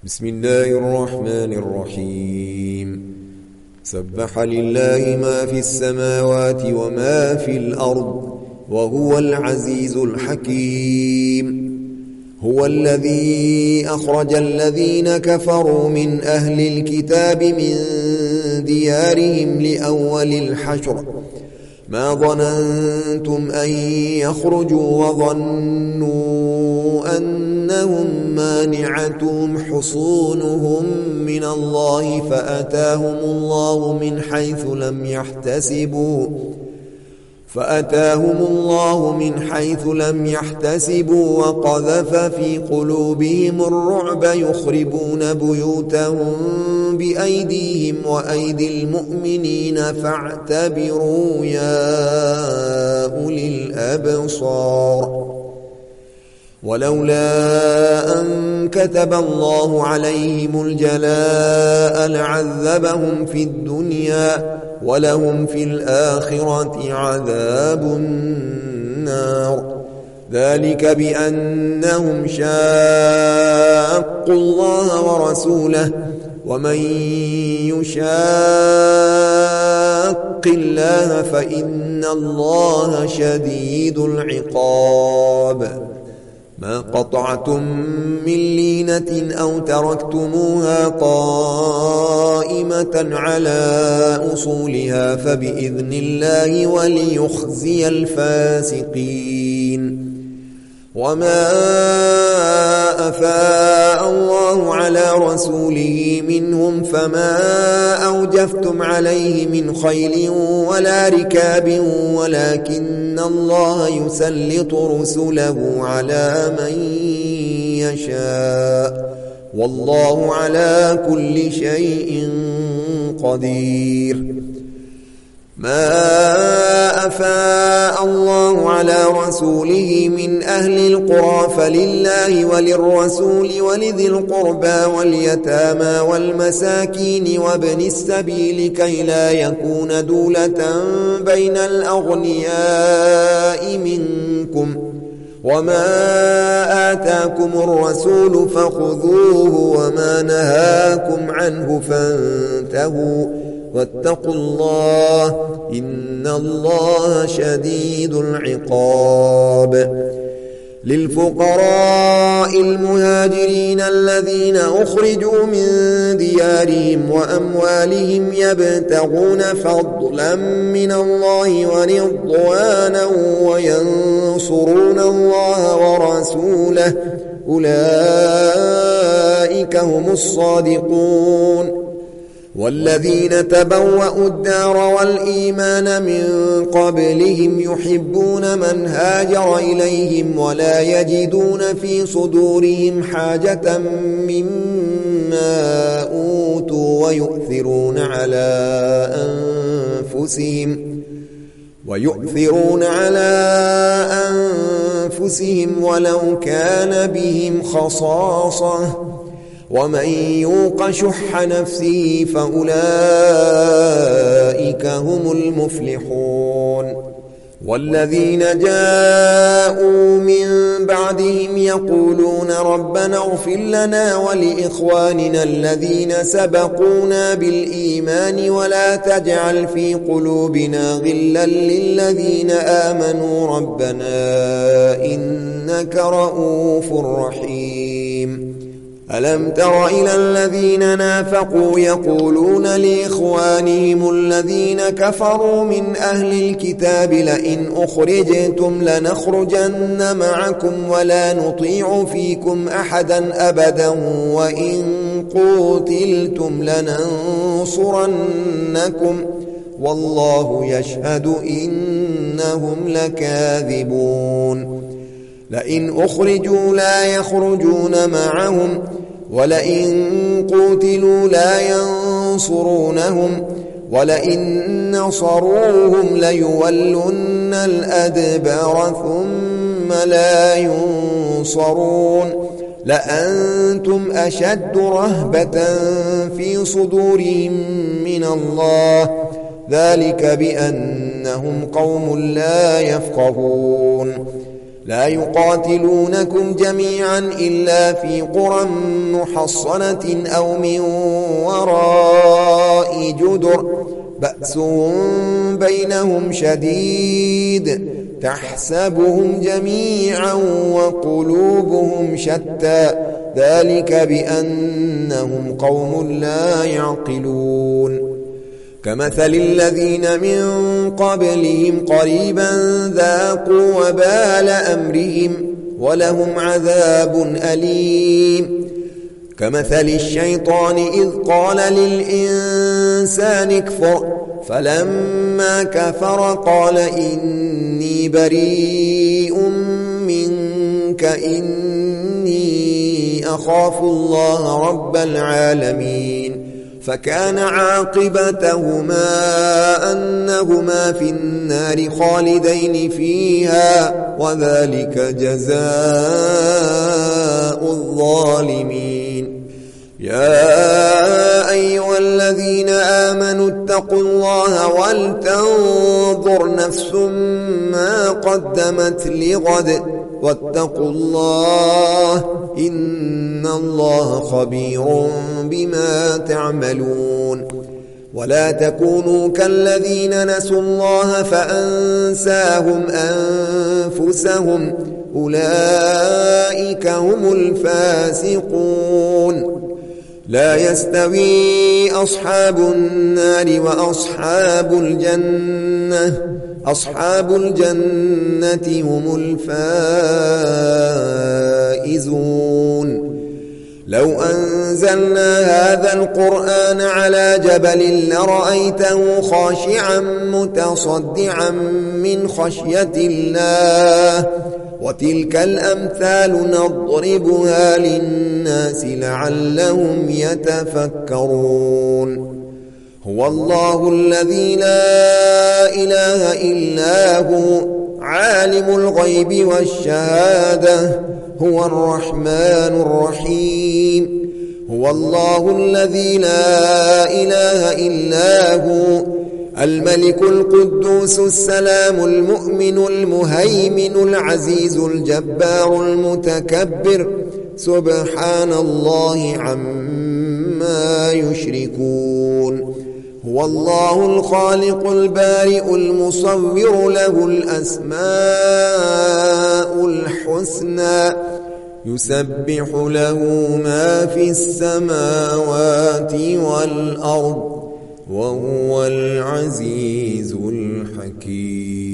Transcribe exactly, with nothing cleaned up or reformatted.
بسم الله الرحمن الرحيم سبح لله ما في السماوات وما في الأرض وهو العزيز الحكيم. هو الذي أخرج الذين كفروا من أهل الكتاب من ديارهم لأول الحشر ما ظننتم أن يخرجوا وظنوا أنهم مانعتهم حصونهم من الله فأتاهم الله من حيث لم يحتسبوا فأتاهم الله من حيث لم يحتسبوا وقذف في قلوبهم الرعب يخربون بيوتهم بأيديهم وأيدي المؤمنين فاعتبروا يا أولي الأبصار. ولولا أن كتب الله عليهم الجلاء لعذبهم في الدنيا ولهم في الآخرة عذاب النار. ذلك بأنهم شاقوا الله ورسوله ومن يشاق الله فإن الله شديد العقاب. ما قطعتم من لينة أو تركتموها قائمة على أصولها فبإذن الله وليخزي الفاسقين. وما أفاء الله على رسوله منهم فما أوجفتم عليه من خيل ولا ركاب ولكن الله يسلط رسله على من يشاء والله على كل شيء قدير. ما أفاء الله على رسوله من أهل القرى فلله وللرسول ولذي القربى واليتامى والمساكين وابن السبيل كي لا يكون دولة بين الأغنياء منكم. وما آتاكم الرسول فخذوه وما نهاكم عنه فانتهوا واتقوا الله إن الله شديد العقاب. للفقراء المهاجرين الذين أخرجوا من ديارهم وأموالهم يبتغون فضلا من الله ورضوانا وينصرون الله ورسوله أولئك هم الصادقون. والذين تبوأوا الدار والإيمان من قبلهم يحبون من هاجر إليهم ولا يجدون في صدورهم حاجة مما أوتوا ويؤثرون على أنفسهم ويؤثرون على أنفسهم ولو كان بهم خصاصة ومن يوق شح نفسه فأولئك هم المفلحون. والذين جاءوا من بعدهم يقولون ربنا اغفر لنا ولإخواننا الذين سبقونا بالإيمان ولا تجعل في قلوبنا غلا للذين آمنوا ربنا إنك رؤوف رحيم. ألم تر إلى الذين نافقوا يقولون لإخوانهم الذين كفروا من أهل الكتاب لئن أخرجتم لنخرجن معكم ولا نطيع فيكم أحدا أبدا وإن قتلتم لننصرنكم والله يشهد إنهم لكاذبون. لئن أخرجوا لا يخرجون معهم ولئن قتلوا لا ينصرونهم ولئن نصروهم ليولن الأدبار ثم لا ينصرون. لأنتم أشد رهبة في صدورهم من الله ذلك بأنهم قوم لا يفقهون. لا يقاتلونكم جميعا إلا في قرى محصنة أو من وراء جدر بأس بينهم شديد تحسبهم جميعا وقلوبهم شتى ذلك بأنهم قوم لا يعقلون كمثل الذين من قبلهم قريبا ذاقوا وبال أمرهم ولهم عذاب أليم كمثل الشيطان إذ قال للإنسان اكفر فلما كفر قال إني بريء منك إني أخاف الله رب العالمين فكان عاقبتهما أنهما في النار خالدين فيها وذلك جزاء الظالمين يا أيها الذين آمنوا اتقوا الله ولتنظر نفس ما قدمت لغد واتقوا الله إن الله خبير بما تعملون ولا تكونوا كالذين نسوا الله فأنساهم أنفسهم أولئك هم الفاسقون لا يستوي أصحاب النار وأصحاب الجنة أصحاب الجنة هم الفائزون لو أنزلنا هذا القرآن على جبل لرأيته خاشعا متصدعا من خشية الله وتلك الأمثال نضربها للناس لعلهم يتفكرون هو الله الذي لا إله إلا هو عالم الغيب والشهادة هو الرحمن الرحيم هو الله الذي لا إله إلا هو الملك القدوس السلام المؤمن المهيمن العزيز الجبار المتكبر سبحان الله عما يشركون هو الله الخالق البارئ المصور له الأسماء الحسنى يسبح له ما في السماوات والأرض وهو العزيز الحكيم.